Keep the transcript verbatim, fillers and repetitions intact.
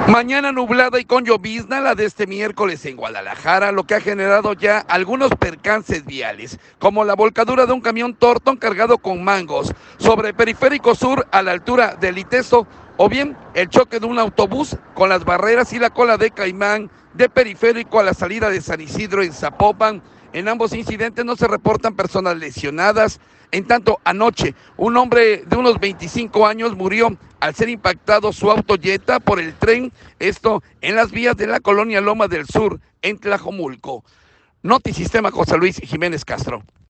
Mañana nublada y con llovizna la de este miércoles en Guadalajara, lo que ha generado ya algunos percances viales, como la volcadura de un camión Torton cargado con mangos sobre Periférico Sur a la altura del Iteso, o bien el choque de un autobús con las barreras y la cola de Caimán de Periférico a la salida de San Isidro en Zapopan. En ambos incidentes no se reportan personas lesionadas. En tanto, anoche, un hombre de unos veinticinco años murió al ser impactado su auto Jetta por el tren, esto en las vías de la colonia Loma del Sur, en Tlajomulco. Notisistema José Luis Jiménez Castro.